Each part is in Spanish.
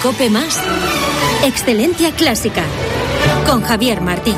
COPE+, Excelencia Clásica, con Javier Martín.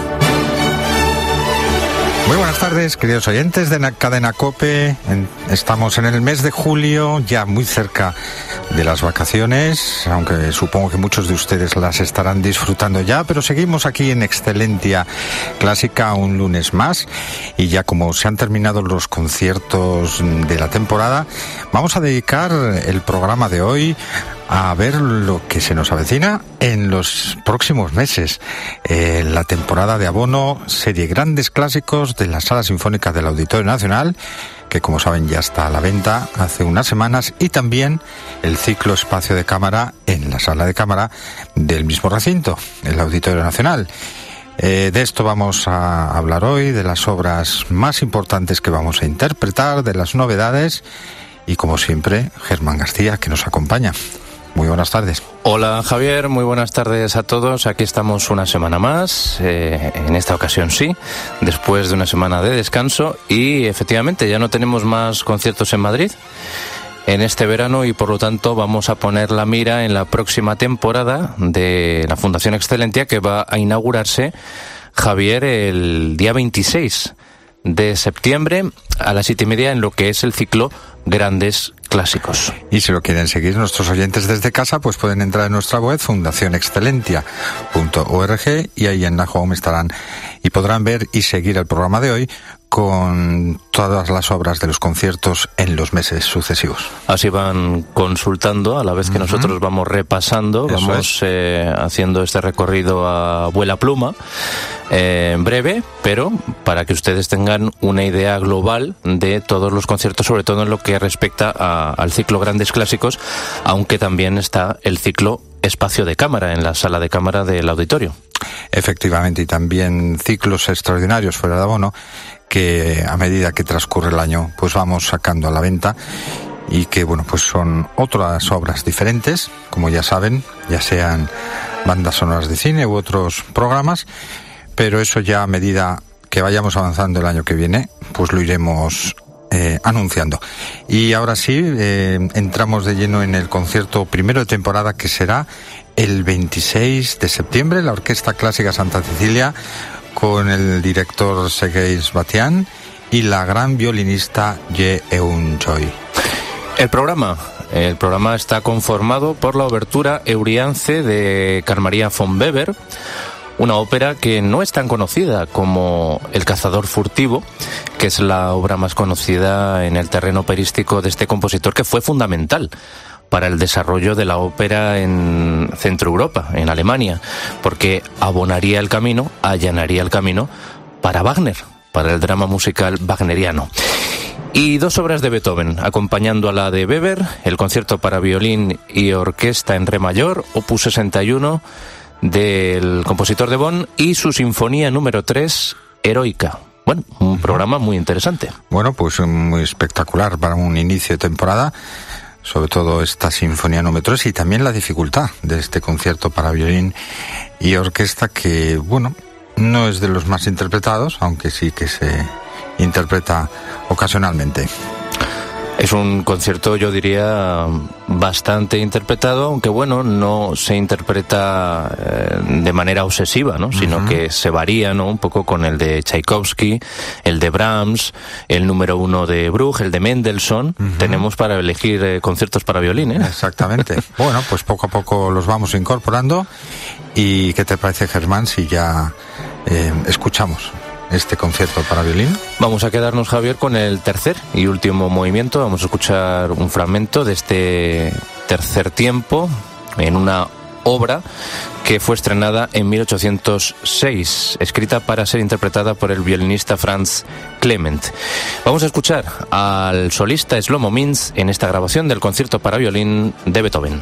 Muy buenas tardes, queridos oyentes de la cadena COPE. Estamos en el mes de julio, ya muy cerca de las vacaciones, aunque supongo que muchos de ustedes las estarán disfrutando ya, pero seguimos aquí en Excelencia Clásica un lunes más, y ya como se han terminado los conciertos de la temporada, vamos a dedicar el programa de hoy a ver lo que se nos avecina en los próximos meses. La temporada de abono, serie Grandes Clásicos de la Sala Sinfónica del Auditorio Nacional, que como saben ya está a la venta hace unas semanas, y también el ciclo Espacio de Cámara en la Sala de Cámara del mismo recinto, el Auditorio Nacional. De esto vamos a hablar hoy, de las obras más importantes que vamos a interpretar, de las novedades, y como siempre, Germán García, que nos acompaña. Muy buenas tardes. Hola Javier, muy buenas tardes a todos. Aquí estamos una semana más, en esta ocasión sí, después de una semana de descanso, y efectivamente ya no tenemos más conciertos en Madrid en este verano, y por lo tanto vamos a poner la mira en la próxima temporada de la Fundación Excelencia, que va a inaugurarse, Javier, el día 26 de septiembre a las 7:30 en lo que es el ciclo Grandes Clásicos. Y si lo quieren seguir nuestros oyentes desde casa, pues pueden entrar en nuestra web fundacionexcelentia.org, y ahí en la home estarán y podrán ver y seguir el programa de hoy con todas las obras de los conciertos en los meses sucesivos. Así van consultando a la vez que nosotros vamos repasando. Eso vamos haciendo este recorrido a vuela pluma, en breve, pero para que ustedes tengan una idea global de todos los conciertos, sobre todo en lo que respecta al ciclo Grandes Clásicos, aunque también está el ciclo Espacio de Cámara en la Sala de Cámara del Auditorio. Efectivamente, y también ciclos extraordinarios fuera de abono, que a medida que transcurre el año pues vamos sacando a la venta, y que bueno, pues son otras obras diferentes, como ya saben, ya sean bandas sonoras de cine u otros programas, pero eso ya a medida que vayamos avanzando el año que viene pues lo iremos anunciando. Y ahora sí, entramos de lleno en el concierto primero de temporada, que será el 26 de septiembre, la Orquesta Clásica Santa Cecilia, con el director Sergei Sbatian y la gran violinista Ye Eun-choi. El programa está conformado por la obertura Euriance de Carl Maria von Weber, una ópera que no es tan conocida como El cazador furtivo, que es la obra más conocida en el terreno operístico de este compositor, que fue fundamental para el desarrollo de la ópera en Centro Europa, en Alemania, porque allanaría el camino para Wagner, para el drama musical wagneriano. Y dos obras de Beethoven, acompañando a la de Weber, el concierto para violín y orquesta en re mayor, opus 61, del compositor de Bonn, y su sinfonía número 3, Heroica. Bueno, un programa muy interesante. Bueno, pues muy espectacular para un inicio de temporada, sobre todo esta sinfonía número 3, y también la dificultad de este concierto para violín y orquesta, que bueno, no es de los más interpretados, aunque sí que se interpreta ocasionalmente. Es un concierto, yo diría, bastante interpretado, aunque bueno, no se interpreta de manera obsesiva, ¿no? Sino que se varía, ¿no? Un poco con el de Tchaikovsky, el de Brahms, el número 1 de Bruch, el de Mendelssohn. Tenemos para elegir conciertos para violín, ¿eh? Exactamente. Bueno, pues poco a poco los vamos incorporando. ¿Y qué te parece, Germán, si ya escuchamos este concierto para violín? Vamos a quedarnos, Javier, con el tercer y último movimiento. Vamos a escuchar un fragmento de este tercer tiempo en una obra que fue estrenada en 1806, escrita para ser interpretada por el violinista Franz Clement. Vamos a escuchar al solista Shlomo Mintz en esta grabación del concierto para violín de Beethoven.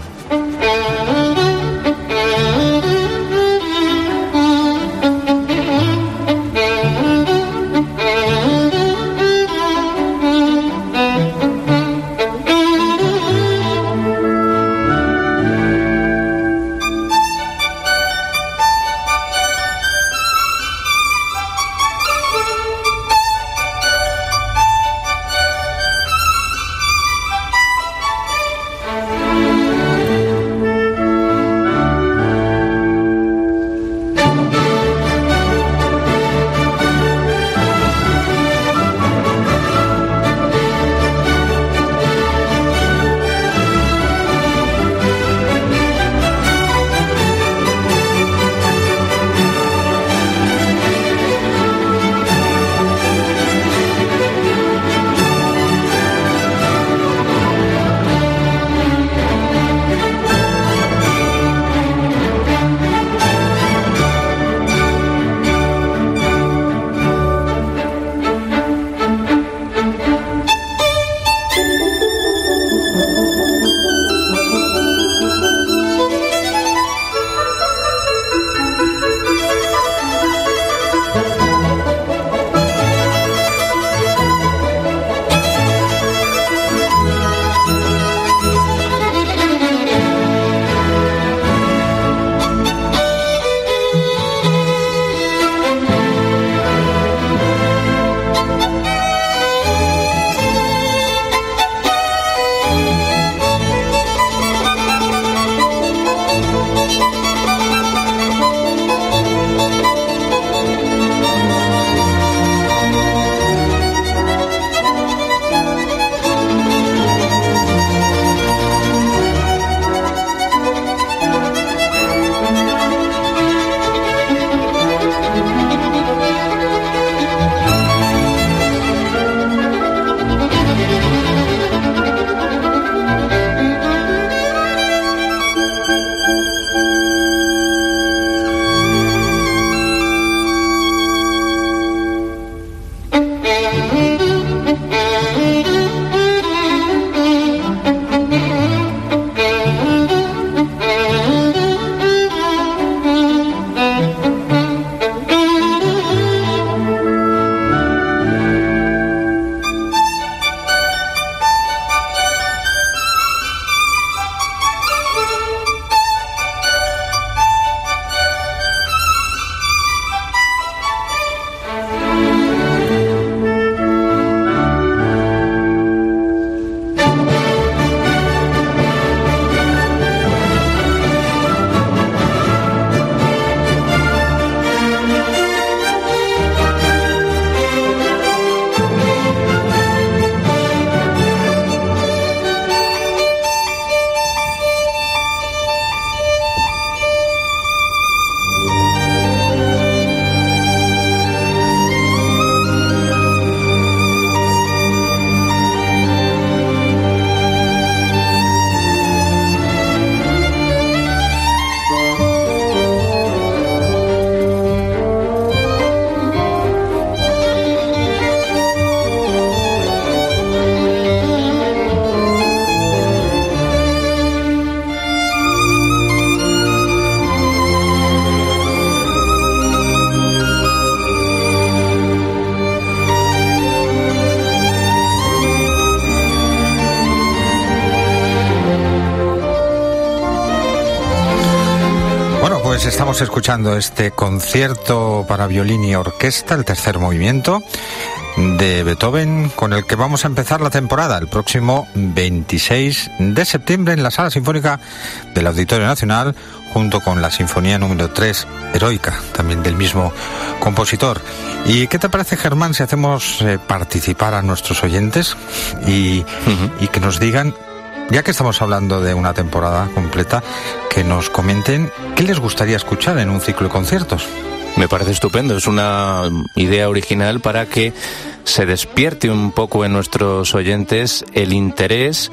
pues estamos escuchando este concierto para violín y orquesta, el tercer movimiento de Beethoven, con el que vamos a empezar la temporada el próximo 26 de septiembre en la Sala Sinfónica del Auditorio Nacional, junto con la Sinfonía número 3, Heroica, también del mismo compositor. ¿Y qué te parece, Germán, si hacemos participar a nuestros oyentes y que nos digan, ya que estamos hablando de una temporada completa, que nos comenten qué les gustaría escuchar en un ciclo de conciertos? Me parece estupendo, es una idea original para que se despierte un poco en nuestros oyentes el interés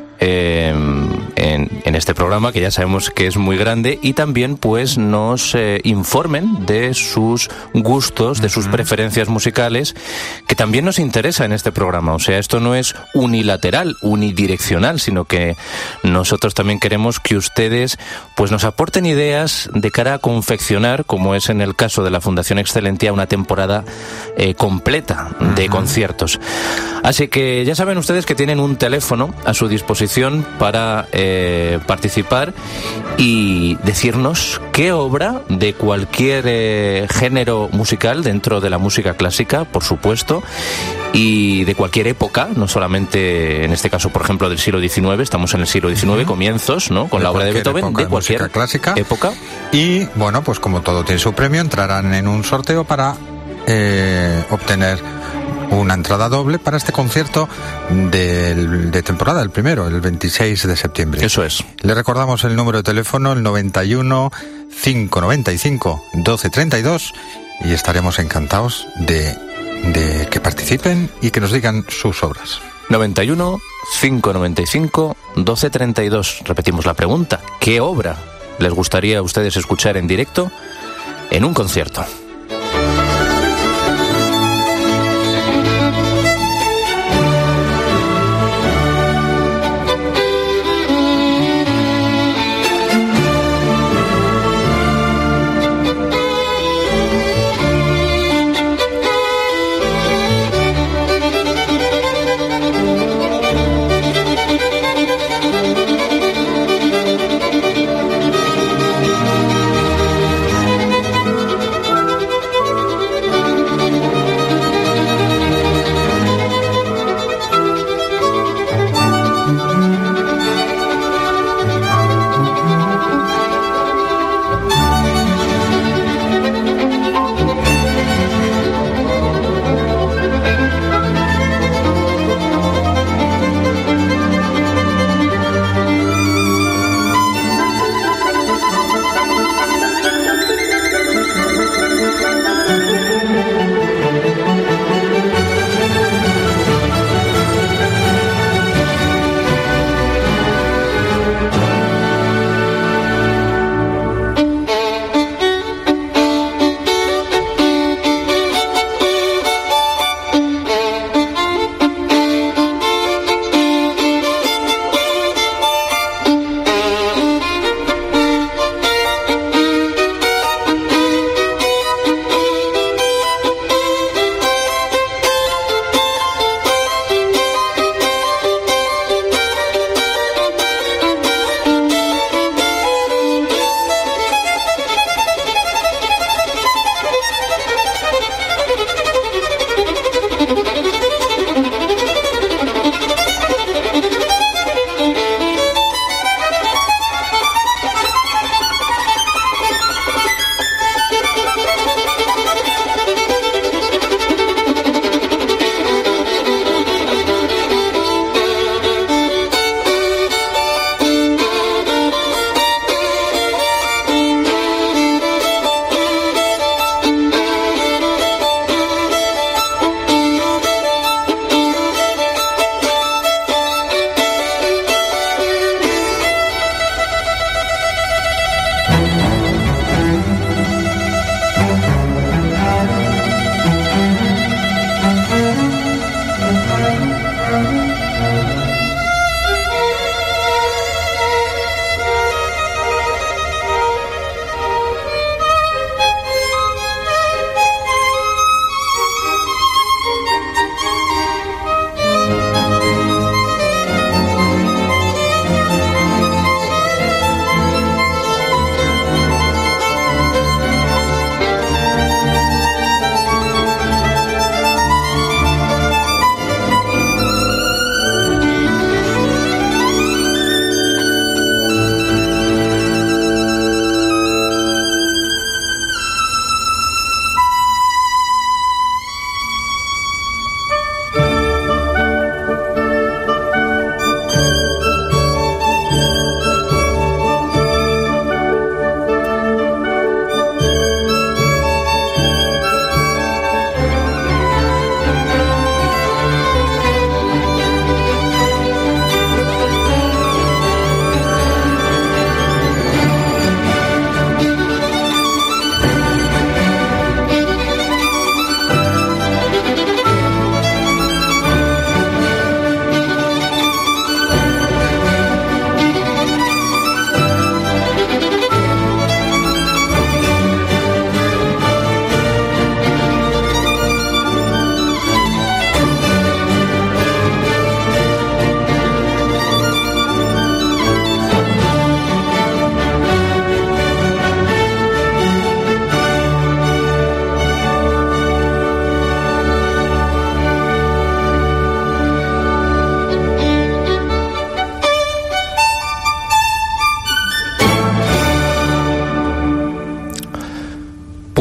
en este programa, que ya sabemos que es muy grande, y también pues nos informen de sus gustos, de sus preferencias musicales, que también nos interesa en este programa. O sea, esto no es unilateral, unidireccional, sino que nosotros también queremos que ustedes pues nos aporten ideas de cara a confeccionar, como es en el caso de la Fundación Excelentia, una temporada completa de conciertos. Así que ya saben ustedes que tienen un teléfono a su disposición para participar y decirnos qué obra de cualquier género musical, dentro de la música clásica, por supuesto, y de cualquier época, no solamente en este caso, por ejemplo, del siglo XIX, estamos en el siglo XIX, comienzos, ¿no?, con la obra de Beethoven, de cualquier clásica, época. Y bueno, pues como todo tiene su premio, entrarán en un sorteo para obtener una entrada doble para este concierto de temporada, el primero, el 26 de septiembre. Eso es. Le recordamos el número de teléfono, el 91 595 1232, y estaremos encantados de que participen y que nos digan sus obras. 91 595 1232. Repetimos la pregunta: ¿qué obra les gustaría a ustedes escuchar en directo en un concierto?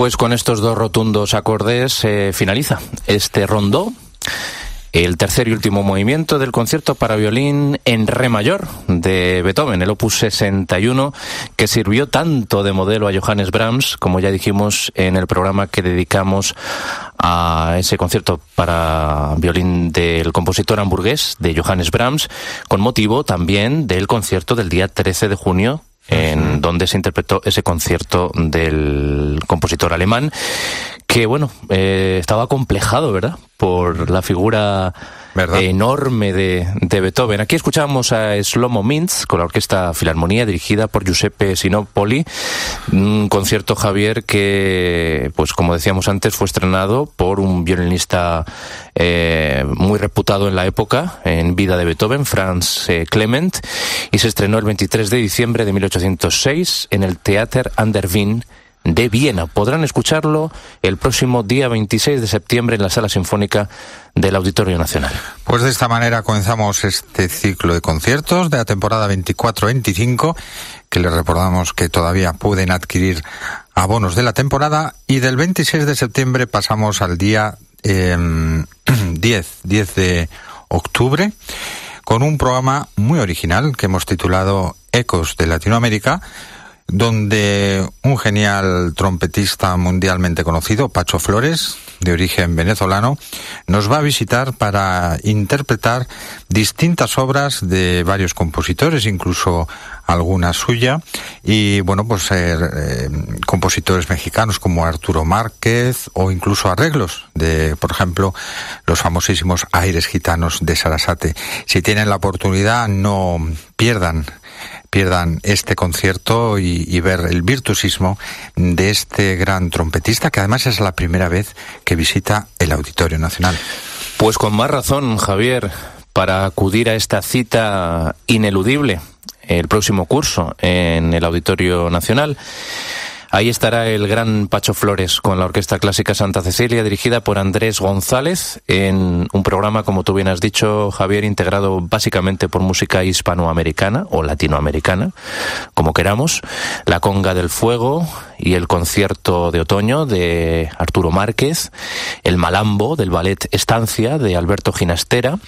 Pues con estos dos rotundos acordes finaliza este rondó, el tercer y último movimiento del concierto para violín en re mayor de Beethoven, el opus 61, que sirvió tanto de modelo a Johannes Brahms, como ya dijimos en el programa que dedicamos a ese concierto para violín del compositor hamburgués de Johannes Brahms, con motivo también del concierto del día 13 de junio, en donde se interpretó ese concierto del compositor alemán, que bueno, estaba acomplejado, ¿verdad?, por la figura enorme de Beethoven. Aquí escuchábamos a Shlomo Mintz con la Orquesta Filarmonía, dirigida por Giuseppe Sinopoli, un concierto, Javier, que, pues como decíamos antes, fue estrenado por un violinista muy reputado en la época, en vida de Beethoven, Franz Clement, y se estrenó el 23 de diciembre de 1806 en el Theater an der Wien de Viena. Podrán escucharlo el próximo día 26 de septiembre en la Sala Sinfónica del Auditorio Nacional. Pues de esta manera comenzamos este ciclo de conciertos de la temporada 24-25, que les recordamos que todavía pueden adquirir abonos de la temporada, y del 26 de septiembre pasamos al día 10 de octubre, con un programa muy original que hemos titulado Ecos de Latinoamérica, donde un genial trompetista mundialmente conocido, Pacho Flores, de origen venezolano, nos va a visitar para interpretar distintas obras de varios compositores, incluso alguna suya, y bueno, pues compositores mexicanos como Arturo Márquez, o incluso arreglos de, por ejemplo, los famosísimos Aires Gitanos de Sarasate. Si tienen la oportunidad, no pierdan este concierto y ver el virtuosismo de este gran trompetista, que además es la primera vez que visita el Auditorio Nacional. Pues con más razón, Javier, para acudir a esta cita ineludible el próximo curso en el Auditorio Nacional. Ahí estará el gran Pacho Flores con la Orquesta Clásica Santa Cecilia, dirigida por Andrés González, en un programa, como tú bien has dicho, Javier, integrado básicamente por música hispanoamericana o latinoamericana, como queramos, la Conga del Fuego y el Concierto de Otoño de Arturo Márquez, el Malambo del Ballet Estancia de Alberto Ginastera,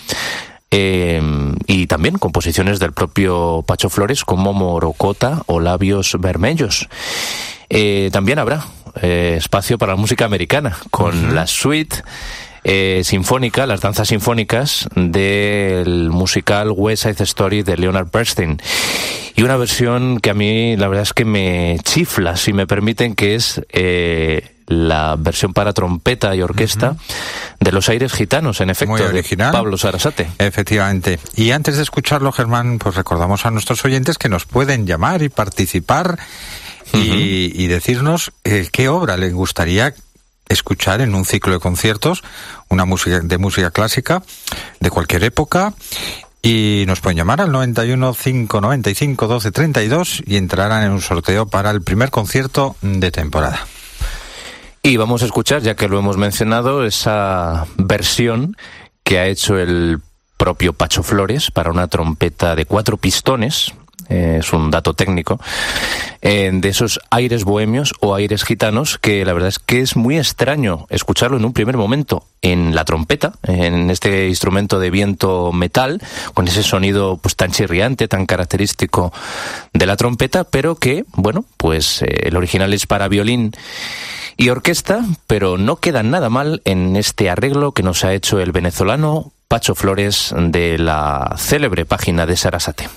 y también composiciones del propio Pacho Flores como Morocota o Labios Vermelhos. También habrá espacio para la música americana, con la suite sinfónica, las danzas sinfónicas del musical West Side Story de Leonard Bernstein, y una versión que a mí la verdad es que me chifla, si me permiten, que es la versión para trompeta y orquesta de Los Aires Gitanos, en efecto, de Pablo Sarasate. Efectivamente. Y antes de escucharlo, Germán, pues recordamos a nuestros oyentes que nos pueden llamar y participar y decirnos qué obra les gustaría escuchar en un ciclo de conciertos, una música de música clásica de cualquier época, y nos pueden llamar al 91 595 12 32 y entrarán en un sorteo para el primer concierto de temporada. Y vamos a escuchar, ya que lo hemos mencionado, esa versión que ha hecho el propio Pacho Flores para una trompeta de 4 pistones, es un dato técnico, de esos aires bohemios o aires gitanos, que la verdad es que es muy extraño escucharlo en un primer momento en la trompeta, en este instrumento de viento metal, con ese sonido pues tan chirriante, tan característico de la trompeta, pero que, bueno, pues el original es para violín y orquesta, pero no queda nada mal en este arreglo que nos ha hecho el venezolano Pacho Flores de la célebre página de Sarasate.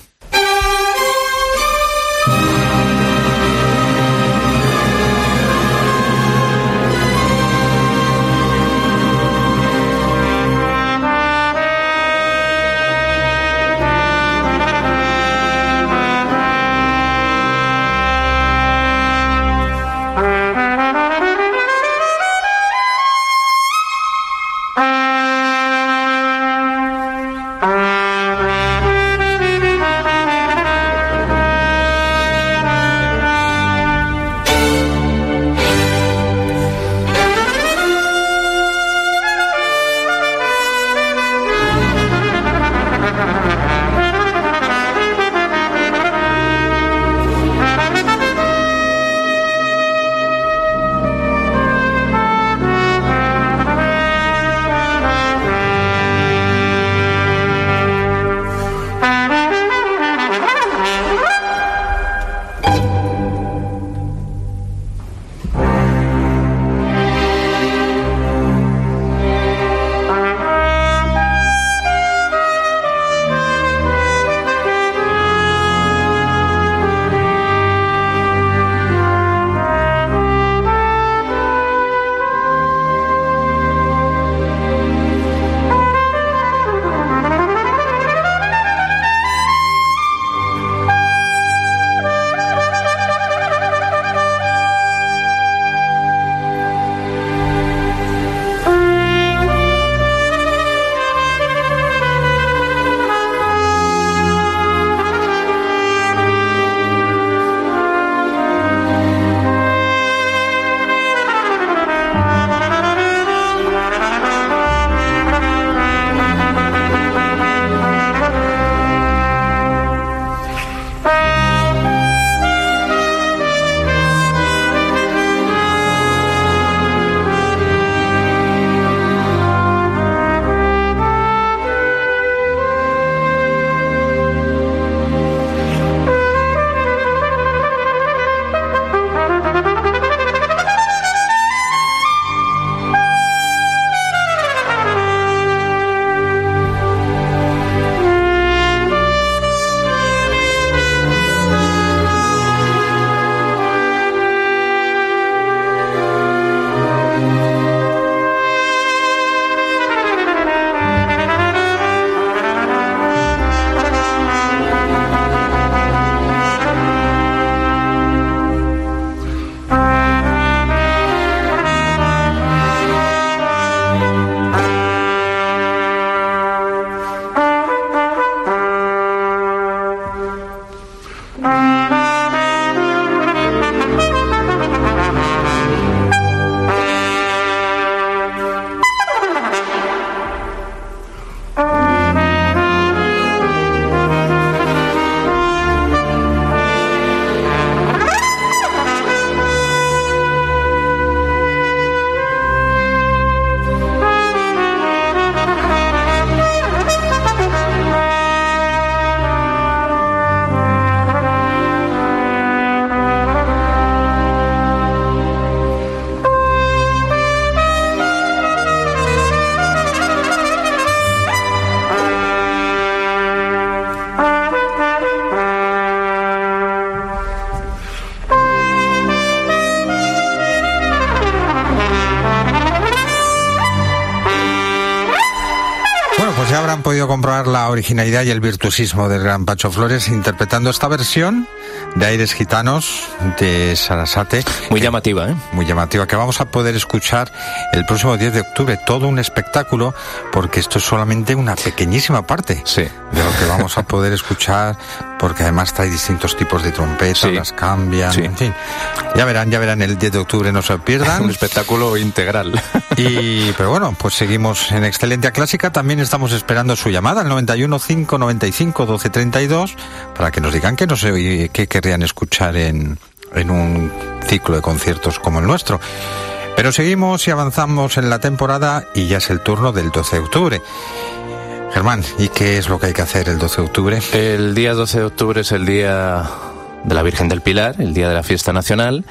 ya habrán podido comprobar la originalidad y el virtuosismo del gran Pacho Flores interpretando esta versión de Aires Gitanos de Sarasate. Muy llamativa, ¿eh? Muy llamativa, que vamos a poder escuchar el próximo 10 de octubre. Todo un espectáculo, porque esto es solamente una pequeñísima parte de lo que vamos a poder escuchar, porque además trae distintos tipos de trompetas, las cambian, en fin. Ya verán, el 10 de octubre no se pierdan. Un espectáculo integral. Pero bueno, pues seguimos en Excelencia Clásica. También estamos esperando su llamada al 91 595 1232 para que nos digan qué querrían escuchar en un ciclo de conciertos como el nuestro. Pero seguimos y avanzamos en la temporada y ya es el turno del 12 de octubre. Germán, ¿y qué es lo que hay que hacer el 12 de octubre? El día 12 de octubre es el día de la Virgen del Pilar, el día de la fiesta nacional.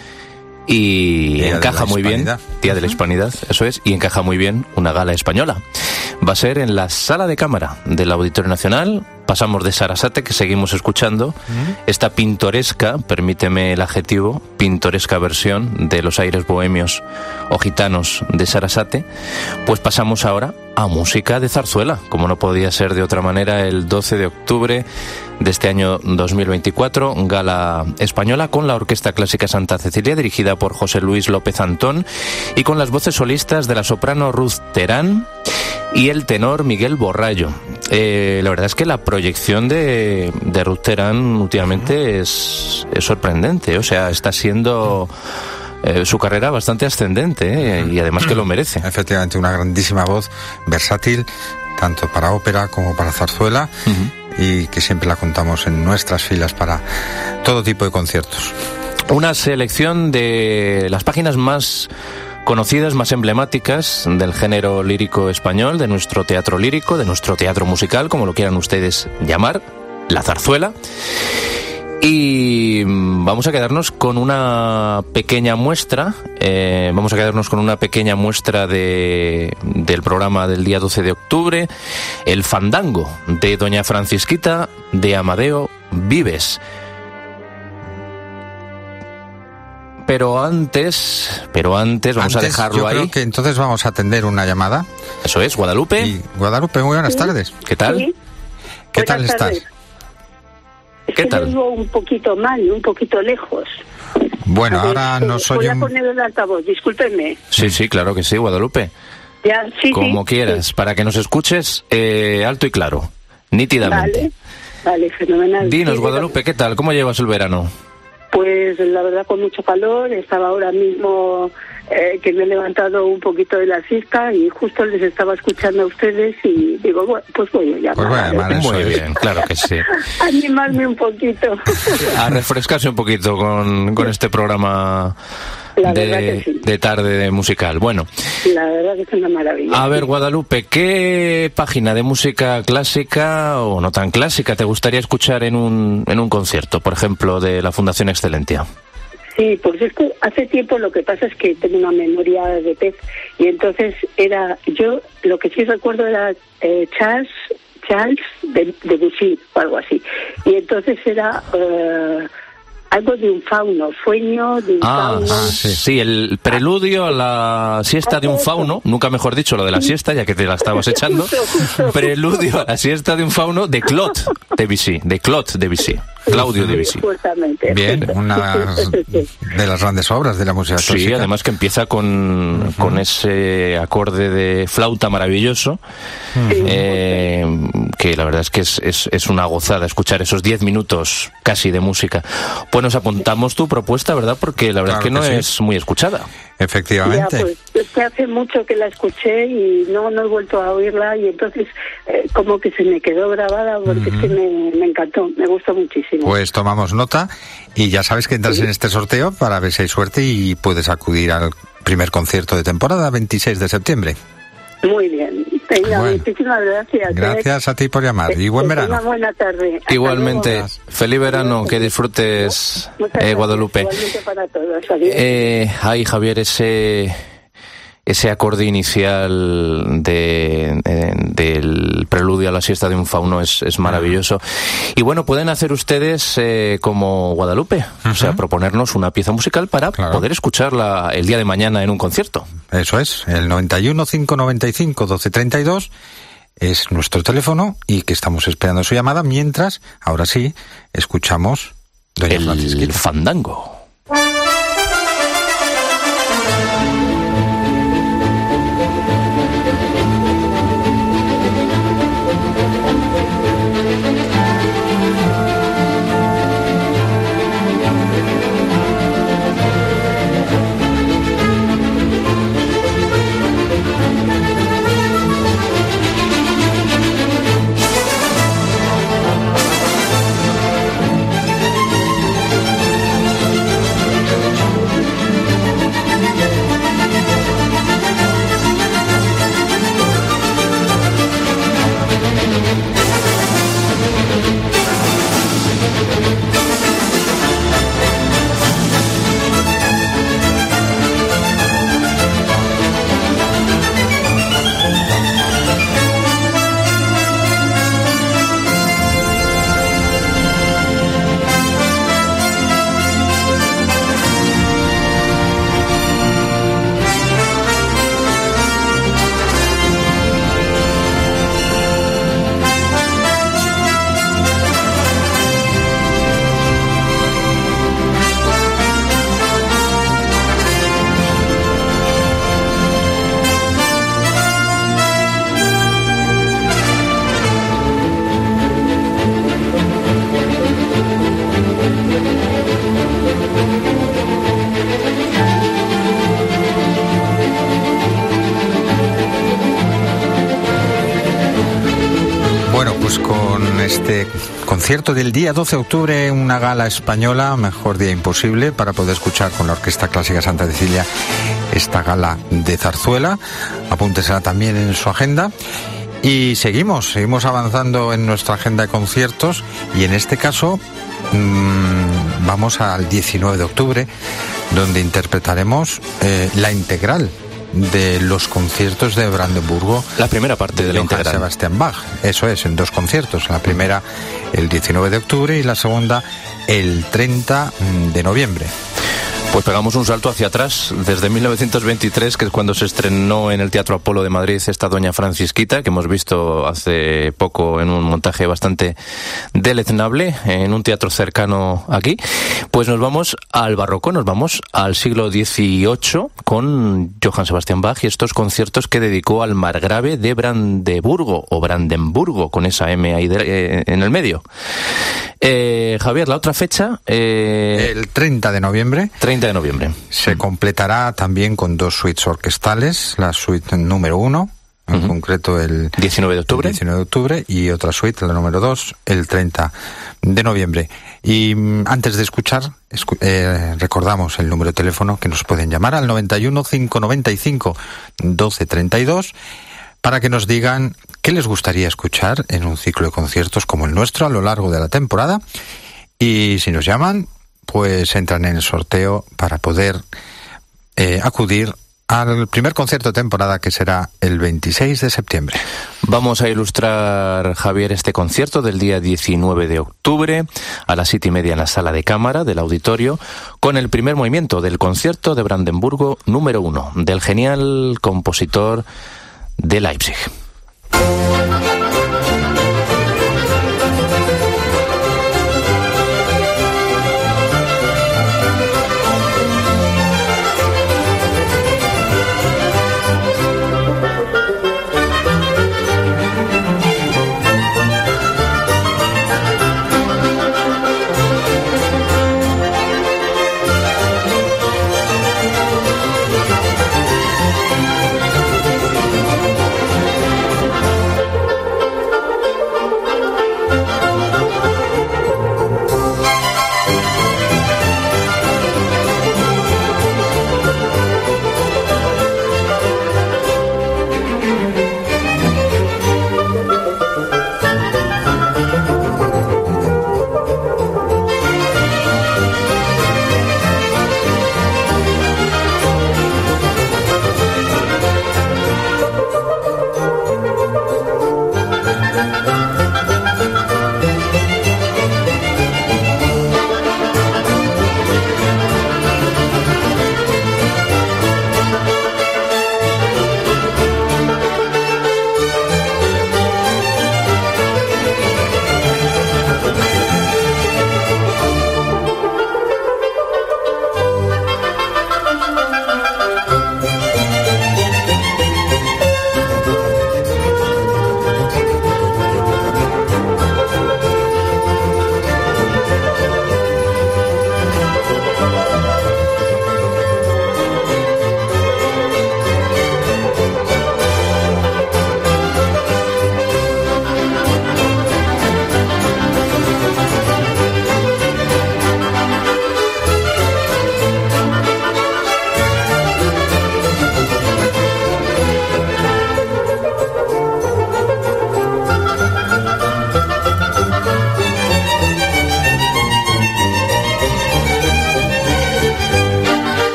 Y Día encaja muy bien, Día de la Hispanidad, eso es, y encaja muy bien una gala española. Va a ser en la Sala de Cámara del Auditorio Nacional. Pasamos de Sarasate, que seguimos escuchando, esta pintoresca, permíteme el adjetivo, pintoresca versión de los aires bohemios o gitanos de Sarasate, pues pasamos ahora a música de zarzuela, como no podía ser de otra manera, el 12 de octubre de este año 2024, gala española con la Orquesta Clásica Santa Cecilia, dirigida por José Luis López Antón, y con las voces solistas de la soprano Ruth Terán y el tenor Miguel Borrallo. La verdad es que la proyección de Ruth Terán últimamente es sorprendente, o sea, está siendo su carrera bastante ascendente, y además que lo merece. Efectivamente, una grandísima voz, versátil, tanto para ópera como para zarzuela, y que siempre la contamos en nuestras filas para todo tipo de conciertos. Una selección de las páginas más conocidas, más emblemáticas del género lírico español, de nuestro teatro lírico, de nuestro teatro musical, como lo quieran ustedes llamar, la zarzuela. Y vamos a quedarnos con una pequeña muestra, del programa del día 12 de octubre, el fandango de Doña Francisquita de Amadeo Vives. Pero antes vamos a dejarlo ahí. Yo creo que entonces vamos a atender una llamada. Eso es, Guadalupe. Y Guadalupe, muy buenas tardes. ¿Qué tal? Sí. ¿Qué tal estás? ¿Qué tal? Oigo un poquito mal, un poquito lejos. Bueno, ahora nos voy a oyen... poner el altavoz, discúlpenme. Sí, claro que sí, Guadalupe. Ya, sí, Como quieras, sí. para que nos escuches alto y claro, nítidamente. Vale, fenomenal. Dinos, Sí, Guadalupe, ¿qué tal? ¿Cómo llevas el verano? Pues la verdad con mucho calor, estaba ahora mismo que me he levantado un poquito de la siesta y justo les estaba escuchando a ustedes y digo, bueno, pues voy a llamar. Pues voy a llamar, eso Muy es. bien, claro que sí. Animarme un poquito. A refrescarse un poquito con este programa La verdad que sí. de tarde musical. Bueno, La verdad que es una maravilla. a ver, Guadalupe, ¿qué página de música clásica o no tan clásica te gustaría escuchar en un concierto, por ejemplo, de la Fundación Excelentia? Sí, pues es que hace tiempo, lo que pasa es que tengo una memoria de pez y entonces yo lo que sí recuerdo era Charles de Debussy o algo así, y entonces era algo de un fauno, sueño de un fauno. Sí, el preludio a la siesta de un fauno, nunca mejor dicho lo de la siesta, ya que te la estabas echando. Preludio a la siesta de un fauno de Claude Debussy, Claudio Debussy. Justamente. Bien, una de las grandes obras de la música clásica. Sí, además que empieza con ese acorde de flauta maravilloso, que la verdad es que es una gozada escuchar esos 10 minutos casi de música. Pues nos apuntamos tu propuesta, ¿verdad? Porque la verdad es que no es muy escuchada. Efectivamente. Ya, pues es que hace mucho que la escuché y no he vuelto a oírla y entonces como que se me quedó grabada porque es que me encantó, me gustó muchísimo. Pues tomamos nota y ya sabes que entras en este sorteo para ver si hay suerte y puedes acudir al primer concierto de temporada, 26 de septiembre. Muy bien. Venga, Bueno. Muchísimas gracias. Gracias a ti por llamar y buen verano. Una buena tarde. Hasta Igualmente, luego. feliz verano, que disfrutes, Muchas gracias. Guadalupe. Igualmente para todos. Adiós. Ay, Javier, ese acorde inicial del preludio a la siesta de un fauno es maravilloso. Y bueno, pueden hacer ustedes como Guadalupe, o sea, proponernos una pieza musical para poder escucharla el día de mañana en un concierto. Eso es, el 91 595 1232 es nuestro teléfono y que estamos esperando su llamada, mientras, ahora sí, escuchamos Doña Francisquita. El fandango. Concierto del día 12 de octubre, una gala española, mejor día imposible para poder escuchar con la Orquesta Clásica Santa Cecilia esta gala de zarzuela. Apúntesela también en su agenda. Y seguimos avanzando en nuestra agenda de conciertos, y en este caso vamos al 19 de octubre, donde interpretaremos la integral de los conciertos de Brandenburgo. La primera parte de la integral. Sebastian Bach, eso es, en dos conciertos. La primera el 19 de octubre y la segunda el 30 de noviembre. Pues pegamos un salto hacia atrás, desde 1923, que es cuando se estrenó en el Teatro Apolo de Madrid esta Doña Francisquita, que hemos visto hace poco en un montaje bastante deleznable, en un teatro cercano aquí. Pues nos vamos al barroco, nos vamos al siglo XVIII con Johann Sebastian Bach y estos conciertos que dedicó al margrave de Brandeburgo, o Brandenburgo, con esa M ahí en el medio. Javier, la otra fecha... el 30 de noviembre. 30 de noviembre. Se completará también con dos suites orquestales, la suite número 1, en concreto el 19 de octubre. El 19 de octubre, y otra suite, la número 2, el 30 de noviembre. Y antes de escuchar, recordamos el número de teléfono que nos pueden llamar al 91 595 1232 para que nos digan qué les gustaría escuchar en un ciclo de conciertos como el nuestro a lo largo de la temporada. Y si nos llaman, pues entran en el sorteo para poder acudir al primer concierto de temporada, que será el 26 de septiembre. Vamos a ilustrar, Javier, este concierto del día 19 de octubre a las 7:30 en la sala de cámara del auditorio, con el primer movimiento del concierto de Brandenburgo número 1 del genial compositor de Leipzig.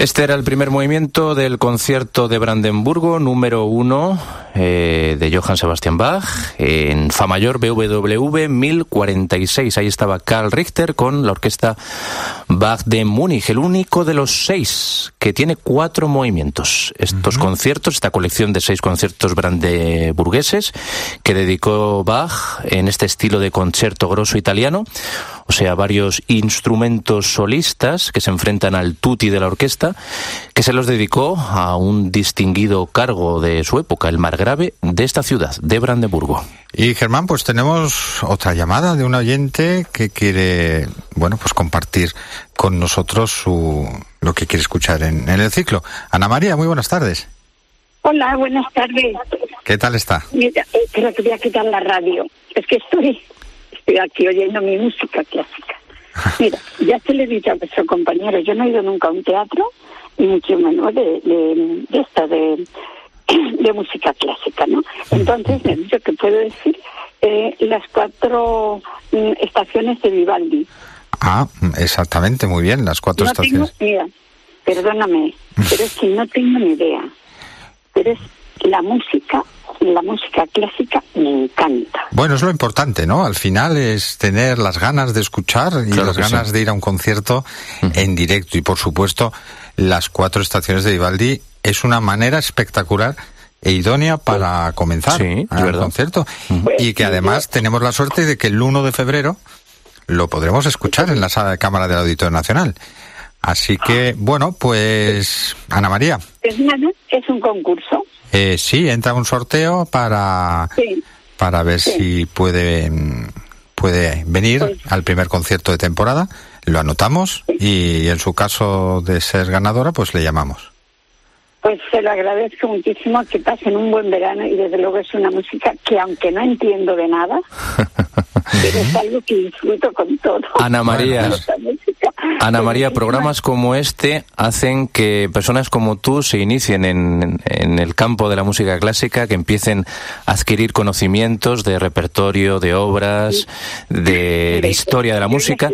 Este era el primer movimiento del concierto de Brandenburgo número 1 de Johann Sebastian Bach en Fa mayor BWV 1046. Ahí estaba Karl Richter con la orquesta Bach de Múnich, el único de los 6 que tiene 4 movimientos. Estos conciertos, esta colección de 6 conciertos brandeburgueses que dedicó Bach en este estilo de concierto grosso italiano, o sea, varios instrumentos solistas que se enfrentan al tutti de la orquesta, que se los dedicó a un distinguido cargo de su época, el margrave de esta ciudad, de Brandeburgo. Y Germán, pues tenemos otra llamada de un oyente que quiere, bueno, pues compartir con nosotros lo que quiere escuchar en el ciclo. Ana María, muy buenas tardes. Hola, buenas tardes. ¿Qué tal está? Mira, creo que voy a quitar la radio. Es que estoy aquí oyendo mi música clásica. Mira, ya se le he dicho a vuestro compañero, yo no he ido nunca a un teatro, y mucho menos de música clásica, ¿no? Entonces me he dicho que puedo decir las 4 estaciones de Vivaldi. Ah, exactamente, muy bien, las 4 estaciones. Mira, perdóname, pero es que no tengo ni idea. Pero es la música clásica me encanta. Bueno, es lo importante, ¿no? Al final es tener las ganas de escuchar y claro, las ganas de ir a un concierto en directo. Y por supuesto, las 4 estaciones de Vivaldi es una manera espectacular e idónea para comenzar el concierto. Y que además tenemos la suerte de que el 1 de febrero lo podremos escuchar en la sala de cámara del Auditorio Nacional. Así que, bueno, pues, Ana María. Es un concurso. Sí, entra un sorteo para ver si puede venir al primer concierto de temporada. Lo anotamos y en su caso de ser ganadora, pues le llamamos. Pues se lo agradezco muchísimo, que pasen un buen verano, y desde luego es una música que, aunque no entiendo de nada, pero es algo que disfruto con todo. Ana María, programas como este hacen que personas como tú se inicien en el campo de la música clásica, que empiecen a adquirir conocimientos de repertorio, de obras, de historia de la música.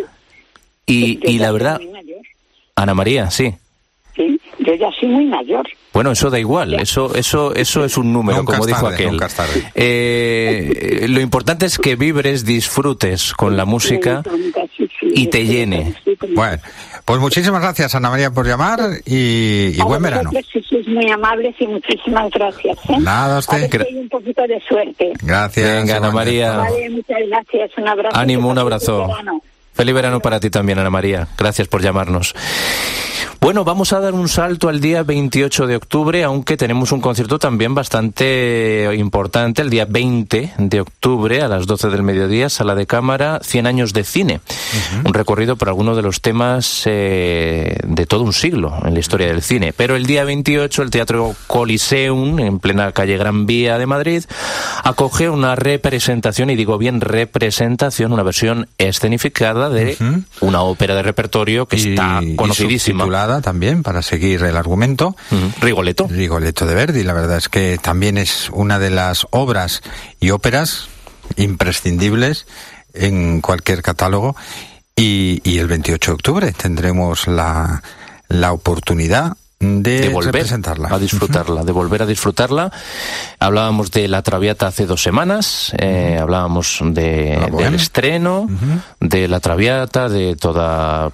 Y la verdad, Ana María, sí. Sí, yo ya soy muy mayor. Bueno, eso da igual, eso es un número, nunca como dijo aquel. Nunca es tarde. Lo importante es que vibres, disfrutes con la música y te llene. Bueno, pues muchísimas gracias, Ana María, por llamar y buen verano. Sois muy amables y muchísimas gracias. Nada, usted. A ver si hay un poquito de suerte. Gracias. Venga, Ana María. Vale, muchas gracias, un abrazo. Ánimo, un abrazo. Feliz verano para ti también, Ana María. Gracias por llamarnos. Bueno, vamos a dar un salto al día 28 de octubre, aunque tenemos un concierto también bastante importante, el día 20 de octubre a las 12 del mediodía, Sala de Cámara, 100 años de cine. Un recorrido por algunos de los temas de todo un siglo en la historia del cine. Pero el día 28, el Teatro Coliseum, en plena calle Gran Vía de Madrid, acoge una representación, y digo bien representación, una versión escenificada de una ópera de repertorio que está conocidísima. Titulada también, para seguir el argumento, Rigoletto de Verdi. La verdad es que también es una de las obras y óperas imprescindibles en cualquier catálogo, y el 28 de octubre tendremos la oportunidad de volver representarla, a disfrutarla, de volver a disfrutarla. Hablábamos de La Traviata hace 2 semanas, hablábamos del estreno, de La Traviata, de toda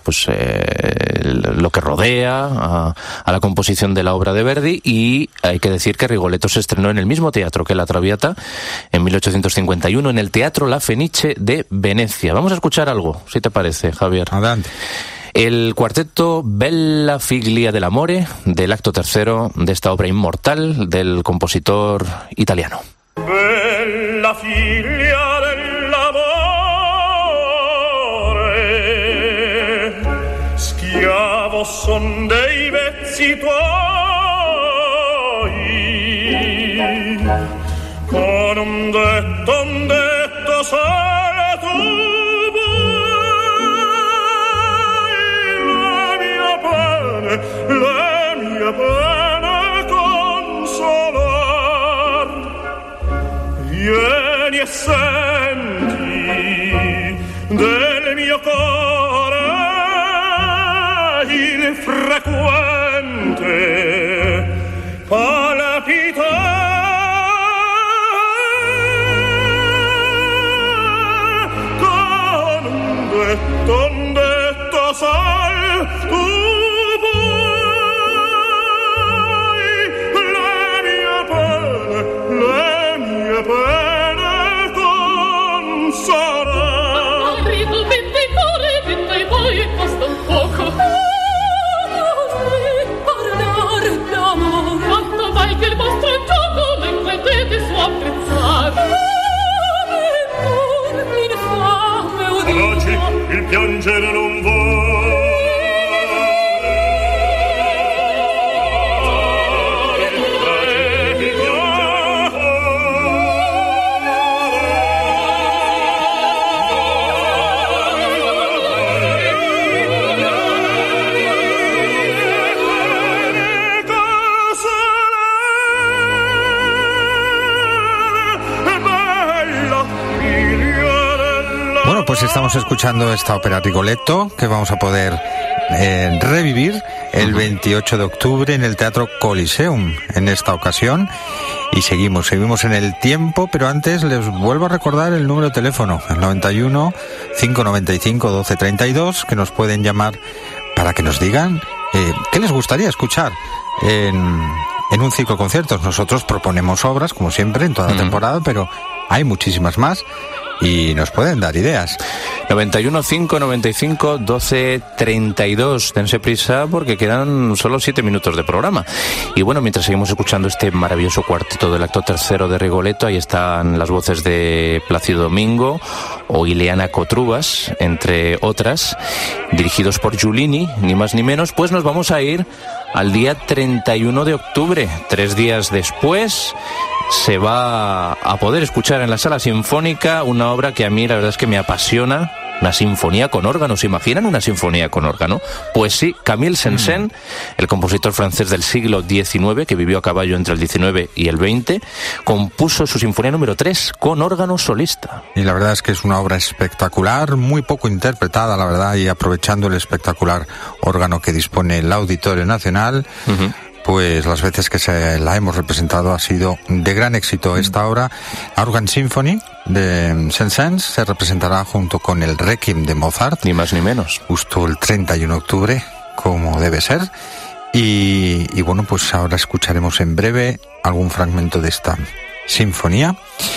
lo que rodea a la composición de la obra de Verdi, y hay que decir que Rigoletto se estrenó en el mismo teatro que La Traviata en 1851, en el Teatro La Fenice de Venecia. Vamos a escuchar algo, si te parece, Javier. Adelante. El cuarteto Bella Figlia dell'Amore, del acto 3 de esta obra inmortal del compositor italiano. Bella figlia dell'amore, schiavo son dei vezzi tuoi, con un detto solo tu. La mia pena consolar, vieni e senti del mio cuore il frequente donde estás tú puoi le mie pene consolar. Ridumente cuore, vita e poi costa un poco. Parlar d'amore, quanto vai che il vostro gioco non credete su apprezzare. Oggi il piangere non vuole. Pues estamos escuchando esta ópera Rigoletto que vamos a poder revivir el 28 de octubre en el Teatro Coliseum en esta ocasión. Y seguimos en el tiempo, pero antes les vuelvo a recordar el número de teléfono, el 91 595 1232, que nos pueden llamar para que nos digan qué les gustaría escuchar en un ciclo de conciertos. Nosotros proponemos obras, como siempre, en toda la temporada, pero hay muchísimas más. Y nos pueden dar ideas. 91 595 1232. Dense prisa porque quedan solo 7 minutos de programa. Y bueno, mientras seguimos escuchando este maravilloso cuarteto del acto tercero de Rigoletto, ahí están las voces de Plácido Domingo o Ileana Cotrubas, entre otras, dirigidos por Giulini, ni más ni menos. Pues nos vamos a ir al día 31 de octubre, 3 días después. Se va a poder escuchar en la Sala Sinfónica una obra que a mí la verdad es que me apasiona, una sinfonía con órgano. ¿Se imaginan una sinfonía con órgano? Pues sí, Camille Saint-Saëns, el compositor francés del siglo XIX, que vivió a caballo entre el XIX y el XX, compuso su sinfonía número 3 con órgano solista. Y la verdad es que es una obra espectacular, muy poco interpretada, la verdad, y aprovechando el espectacular órgano que dispone el Auditorio Nacional, pues las veces que la hemos representado ha sido de gran éxito. Esta obra, Organ Symphony de Saint-Saëns, se representará junto con el Requiem de Mozart, ni más ni menos, justo el 31 de octubre, como debe ser. Y bueno, pues ahora escucharemos en breve algún fragmento de esta sinfonía.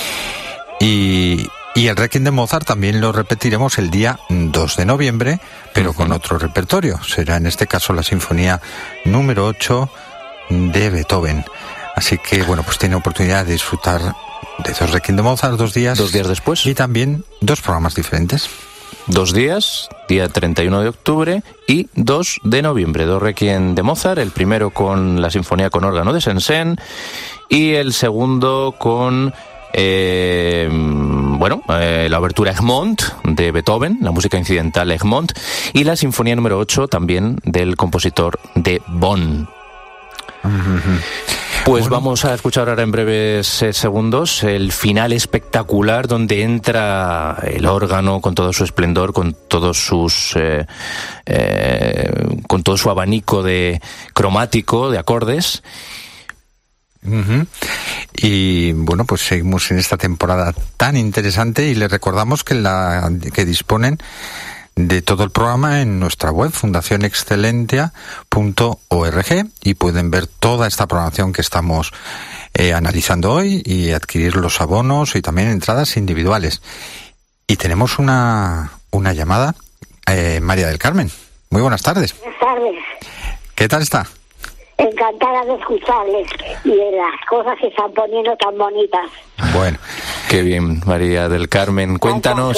Y el Requiem de Mozart también lo repetiremos el día 2 de noviembre, pero con otro repertorio. Será en este caso la sinfonía número 8 de Beethoven. Así que bueno, pues tiene oportunidad de disfrutar de 2 Requiem de Mozart 2 días después, y también 2 programas diferentes. 2 días, día 31 de octubre y 2 de noviembre, 2 Requiem de Mozart, el primero con la sinfonía con órgano de Saint-Saëns y el segundo con la obertura Egmont de Beethoven, la música incidental Egmont, y la sinfonía número 8 también del compositor de Bonn. Pues bueno, vamos a escuchar ahora en breves segundos el final espectacular donde entra el órgano con todo su esplendor, con todos sus con todo su abanico de cromático de acordes. Y bueno, pues seguimos en esta temporada tan interesante y les recordamos que disponen de todo el programa en nuestra web fundacionexcelentia.org y pueden ver toda esta programación que estamos analizando hoy y adquirir los abonos y también entradas individuales. Y tenemos una llamada, María del Carmen. Muy buenas tardes. Buenas tardes. ¿Qué tal está? Encantada de escucharles y de las cosas que están poniendo tan bonitas. Bueno, qué bien, María del Carmen. Cuéntanos.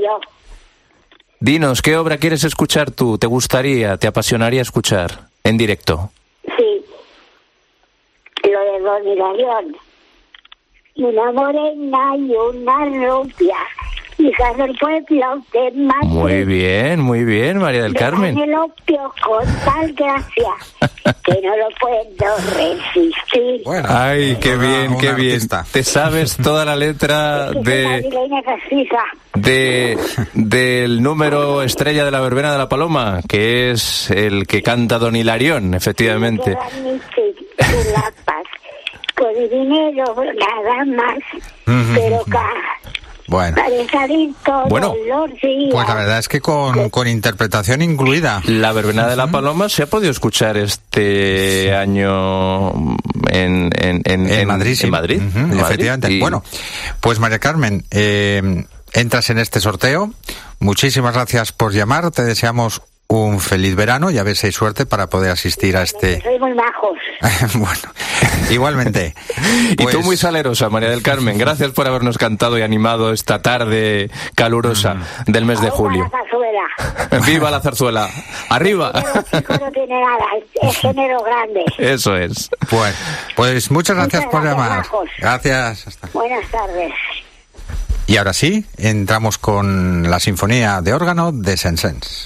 Dinos, ¿qué obra quieres escuchar tú? ¿Te gustaría, te apasionaría escuchar en directo? Sí, lo de Don Hilarión. Y una morena y una rubia, hijas del pueblo de Madrid. Muy bien, María del Carmen. El opio con tal gracia que no lo puedo resistir. Bueno, ay, qué bien, qué bien. Artista. Te sabes toda la letra del número estrella de la verbena de la Paloma, que es el que canta Don Hilarión, efectivamente. Con dinero nada más, pero Bueno. Para salir todos Bueno, los días. Pues la verdad es que con interpretación incluida. La verbena de la Paloma se ha podido escuchar este año en Madrid, sí. En Madrid, Ujú, en Madrid. efectivamente. Y- Bueno, pues María Carmen, entras en este sorteo. Muchísimas gracias por llamar. Te deseamos un feliz verano y a ver si hay suerte para poder asistir a este... Soy muy majos. Bueno, igualmente. Y tú Pues- muy salerosa, María del Carmen. Gracias por habernos cantado y animado esta tarde calurosa del mes de Ahí va julio. la cazuela. ¡Viva la zarzuela! ¡Arriba! Pero chico no tiene nada, es género grande. Eso es. Bueno, pues muchas gracias Muchas por gracias, llamar. majos. Gracias. Hasta. Buenas tardes. Y ahora sí, entramos con la sinfonía de órgano de Saint-Saëns.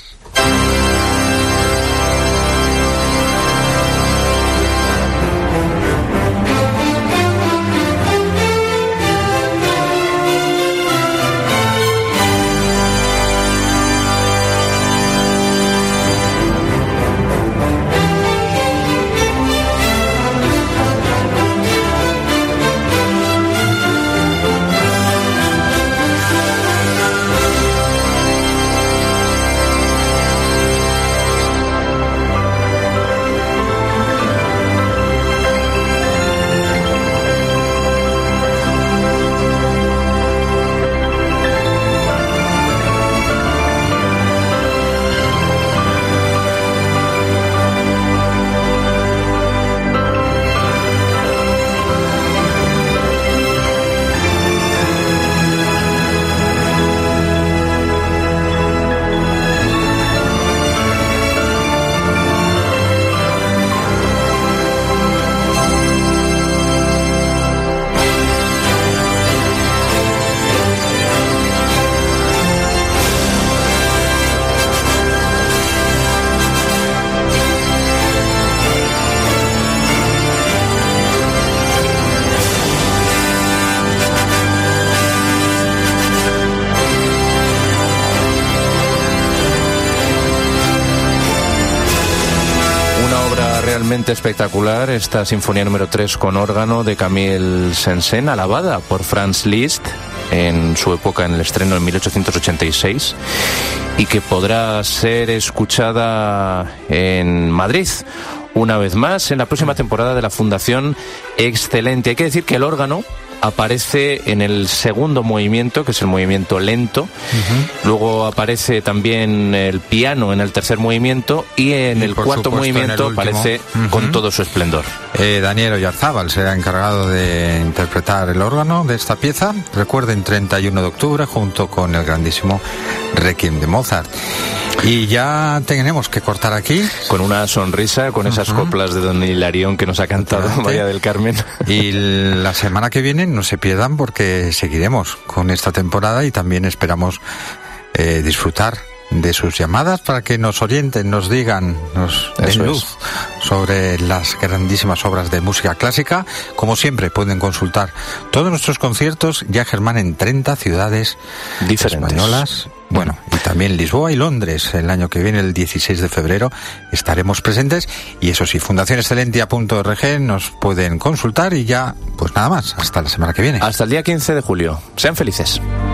Realmente espectacular esta sinfonía número 3 con órgano de Camille Saint-Saëns, alabada por Franz Liszt en su época en el estreno en 1886 y que podrá ser escuchada en Madrid una vez más en la próxima temporada de la Fundación Excelente. Hay que decir que el órgano aparece en el segundo movimiento, que es el movimiento lento. Luego aparece también el piano en el tercer movimiento y en el cuarto movimiento aparece con todo su esplendor. Daniel Oyarzábal será encargado de interpretar el órgano de esta pieza. Recuerden, 31 de octubre, junto con el grandísimo Requiem de Mozart. Y ya tenemos que cortar aquí. Con una sonrisa, con esas coplas de Don Hilarión que nos ha cantado María del Carmen. Y la semana que viene no se pierdan porque seguiremos con esta temporada y también esperamos disfrutar de sus llamadas para que nos orienten, nos digan, nos den luz sobre las grandísimas obras de música clásica. Como siempre, pueden consultar todos nuestros conciertos, ya Germán, en 30 ciudades diferentes españolas. Bueno, y también Lisboa y Londres. El año que viene, el 16 de febrero, estaremos presentes. Y eso sí, fundacionexcelentia.org nos pueden consultar y ya, pues nada más, hasta la semana que viene. Hasta el día 15 de julio. Sean felices.